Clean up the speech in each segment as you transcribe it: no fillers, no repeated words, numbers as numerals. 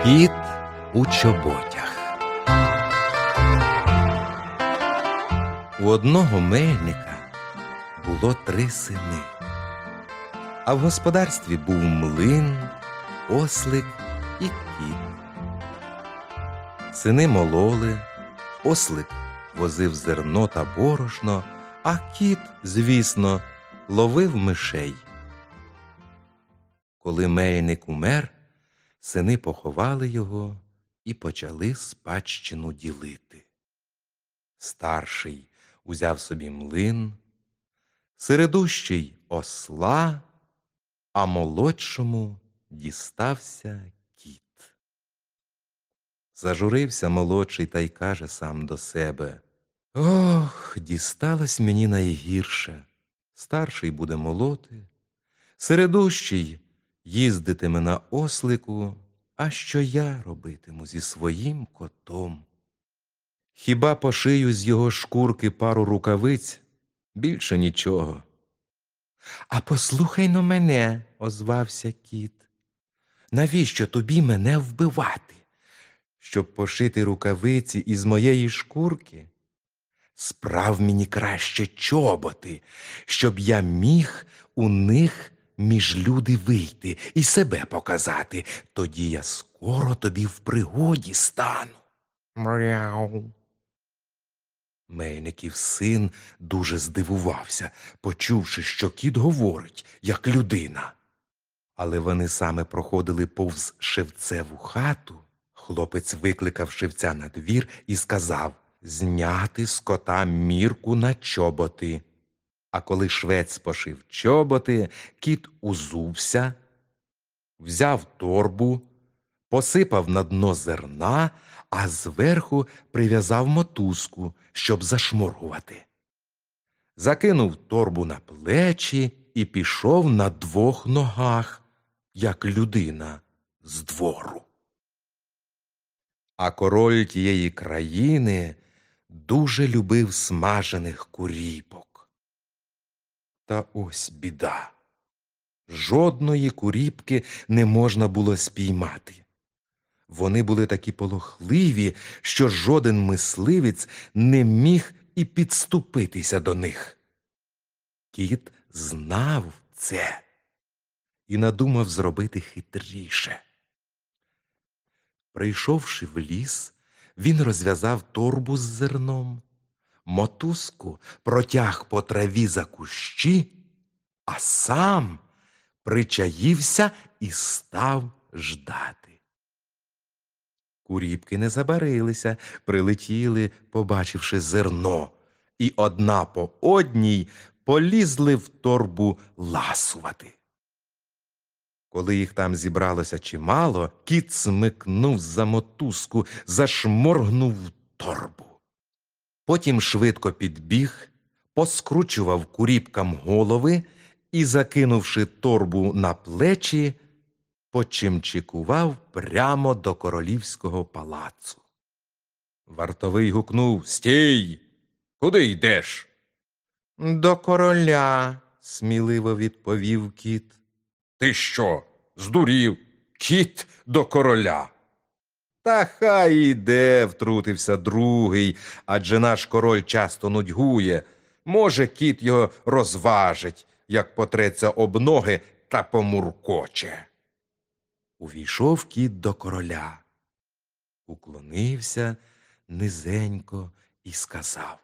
Кіт у чоботях. У одного мельника було 3 сини, а в господарстві був млин, ослик і кіт. Сини мололи, ослик возив зерно та борошно, а кіт, звісно, ловив мишей. Коли мельник умер, сини поховали його і почали спадщину ділити. Старший узяв собі млин, середущий – осла, а молодшому дістався кіт. Зажурився молодший та й каже сам до себе: «Ох, дісталось мені найгірше. Старший буде молоти, середущий їздитиме на ослику, а що я робитиму зі своїм котом? Хіба пошию з його шкурки пару рукавиць? Більше нічого». «А послухай-но мене», – озвався кіт. «Навіщо тобі мене вбивати? Щоб пошити рукавиці із моєї шкурки? Справ мені краще чоботи, щоб я міг у них між люди вийти і себе показати. Тоді я скоро тобі в пригоді стану». Мряу. Мельників син дуже здивувався, почувши, що кіт говорить, як людина. Але вони саме проходили повз шевцеву хату. Хлопець викликав шевця на двір і сказав зняти з кота мірку на чоботи. А коли швець пошив чоботи, кіт узувся, взяв торбу, посипав на дно зерна, а зверху прив'язав мотузку, щоб зашморгувати. Закинув торбу на плечі і пішов на 2 ногах, як людина з двору. А король тієї країни дуже любив смажених куріпок. Та ось біда. Жодної куріпки не можна було спіймати. Вони були такі полохливі, що жоден мисливець не міг і підступитися до них. Кіт знав це і надумав зробити хитріше. Прийшовши в ліс, він розв'язав торбу з зерном, мотузку протяг по траві за кущі, а сам причаївся і став ждати. Куріпки не забарилися, прилетіли, побачивши зерно, і одна по одній полізли в торбу ласувати. Коли їх там зібралося чимало, кіт смикнув за мотузку, зашморгнув в торбу. Потім швидко підбіг, поскручував куріпкам голови і, закинувши торбу на плечі, почимчикував прямо до королівського палацу. Вартовий гукнув: «Стій! Куди йдеш?» «До короля», – сміливо відповів кіт. «Ти що, здурів? Кіт до короля?» «Та хай іде», – втрутився другий, «адже наш король часто нудьгує. Може, кіт його розважить, як потреться об ноги та помуркоче». Увійшов кіт до короля, уклонився низенько і сказав: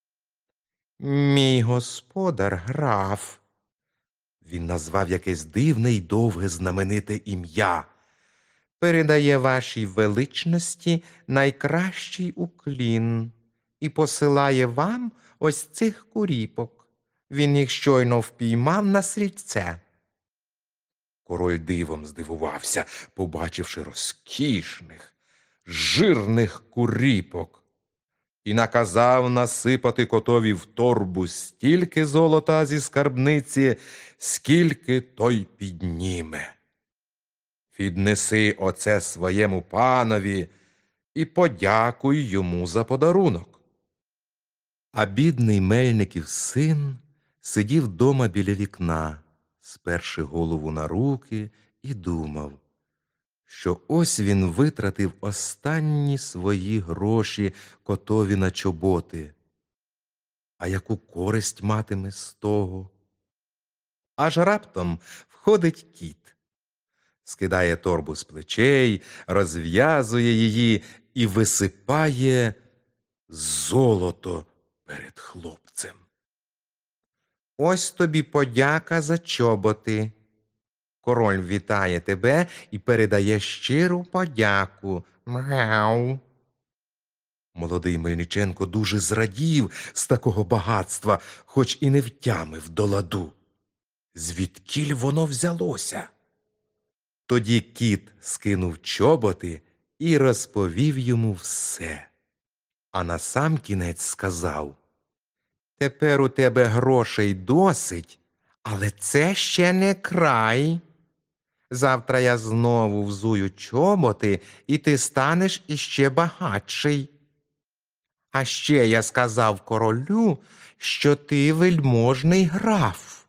«Мій господар граф». Він назвав якесь дивне й довге знамените ім'я. «Передає вашій величності найкращий уклін і посилає вам ось цих куріпок. Він їх щойно впіймав на срібце». Король дивом здивувався, побачивши розкішних, жирних куріпок, і наказав насипати котові в торбу стільки золота зі скарбниці, скільки той підніме. «Віднеси оце своєму панові і подякуй йому за подарунок». А бідний мельників син сидів дома біля вікна, сперши голову на руки, і думав: що ось він витратив останні свої гроші котові на чоботи. А яку користь матиме з того? Аж раптом входить кіт, скидає торбу з плечей, розв'язує її і висипає золото перед хлопцем. Ось тобі подяка за чоботи. Король вітає тебе і передає щиру подяку. Мяу. Молодий Мельниченко дуже зрадів з такого багатства, хоч і не втямив до ладу. Звідкіль воно взялося? Тоді кіт скинув чоботи і розповів йому все. А насамкінець сказав: «Тепер у тебе грошей досить, але це ще не край. Завтра я знову взую чоботи, і ти станеш іще багатший. А ще я сказав королю, що ти вельможний граф.